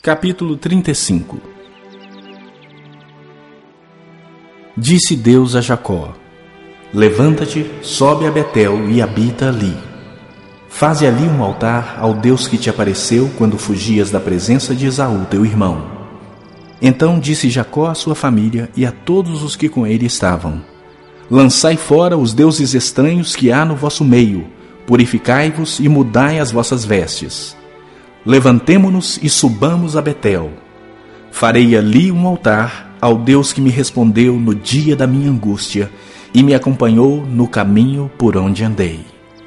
Capítulo 35. Disse Deus a Jacó: Levanta-te, sobe a Betel e habita ali. Faze ali um altar ao Deus que te apareceu quando fugias da presença de Esaú teu irmão. Então disse Jacó à sua família e a todos os que com ele estavam: Lançai fora os deuses estranhos que há no vosso meio, purificai-vos e mudai as vossas vestes. Levantemo-nos e subamos a Betel. Farei ali um altar ao Deus que me respondeu no dia da minha angústia e me acompanhou no caminho por onde andei.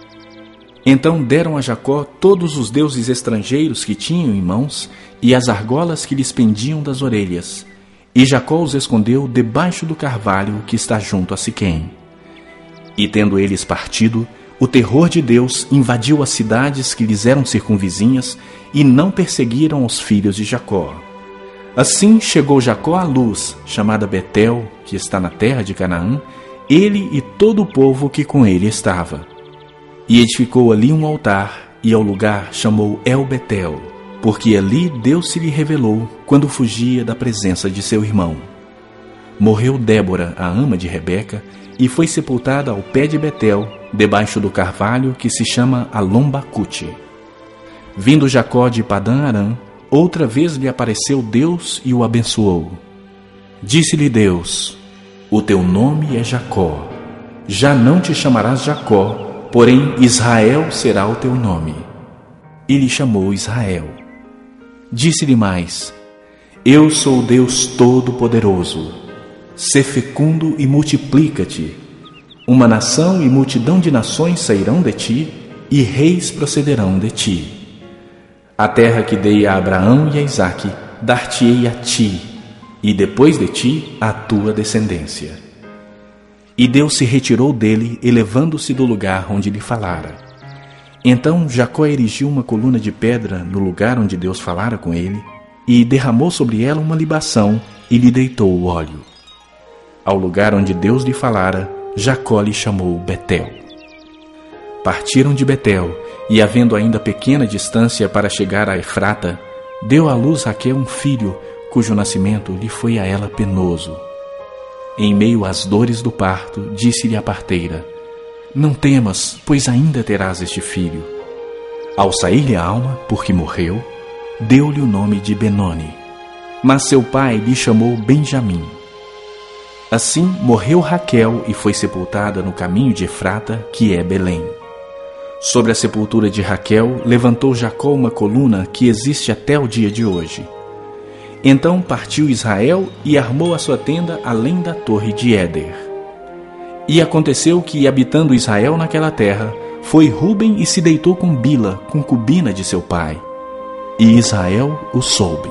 Então deram a Jacó todos os deuses estrangeiros que tinham em mãos e as argolas que lhes pendiam das orelhas, e Jacó os escondeu debaixo do carvalho que está junto a Siquém. E tendo eles partido, o terror de Deus invadiu as cidades que lhes eram circunvizinhas e não perseguiram os filhos de Jacó. Assim chegou Jacó à Luz, chamada Betel, que está na terra de Canaã, ele e todo o povo que com ele estava. E edificou ali um altar, e ao lugar chamou El-Betel, porque ali Deus se lhe revelou quando fugia da presença de seu irmão. Morreu Débora, a ama de Rebeca, e foi sepultada ao pé de Betel, debaixo do carvalho que se chama Alom-Bacute. Vindo Jacó de Padã-Arã, outra vez lhe apareceu Deus e o abençoou. Disse-lhe Deus: O teu nome é Jacó. Já não te chamarás Jacó, porém Israel será o teu nome. E lhe chamou Israel. Disse-lhe mais: Eu sou o Deus Todo-Poderoso. Sê fecundo e multiplica-te. Uma nação e multidão de nações sairão de ti, e reis procederão de ti. A terra que dei a Abraão e a Isaque, dar-te-ei a ti, e depois de ti a tua descendência. E Deus se retirou dele, elevando-se do lugar onde lhe falara. Então Jacó erigiu uma coluna de pedra no lugar onde Deus falara com ele, e derramou sobre ela uma libação, e lhe deitou o óleo. Ao lugar onde Deus lhe falara, Jacó lhe chamou Betel. Partiram de Betel, e havendo ainda pequena distância para chegar a Efrata, deu à luz Raquel um filho, cujo nascimento lhe foi a ela penoso. Em meio às dores do parto, disse-lhe a parteira: Não temas, pois ainda terás este filho. Ao sair-lhe a alma, porque morreu, deu-lhe o nome de Benoni. Mas seu pai lhe chamou Benjamim. Assim morreu Raquel e foi sepultada no caminho de Efrata, que é Belém. Sobre a sepultura de Raquel levantou Jacó uma coluna que existe até o dia de hoje. Então partiu Israel e armou a sua tenda além da torre de Éder. E aconteceu que, habitando Israel naquela terra, foi Ruben e se deitou com Bila, concubina de seu pai. E Israel o soube.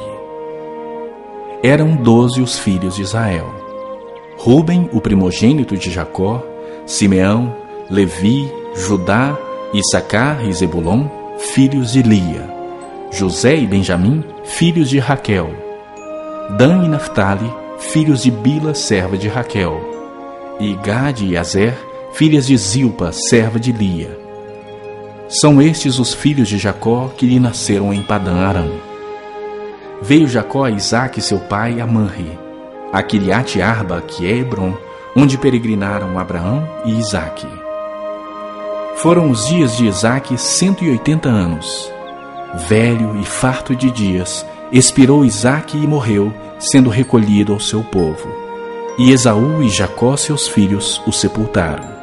Eram 12 os filhos de Israel: Ruben, o primogênito de Jacó, Simeão, Levi, Judá, Issacar e Zebulon, filhos de Lia, José e Benjamim, filhos de Raquel, Dan e Naftali, filhos de Bila, serva de Raquel, e Gade e Azer, filhas de Zilpa, serva de Lia. São estes os filhos de Jacó que lhe nasceram em Padã-Arã. Veio Jacó a Isaque, seu pai, a Manre, a Quiriate-Arba, que é Hebron, onde peregrinaram Abraão e Isaque. Foram os dias de Isaque 180 anos. Velho e farto de dias, expirou Isaque e morreu, sendo recolhido ao seu povo. E Esaú e Jacó, seus filhos, o sepultaram.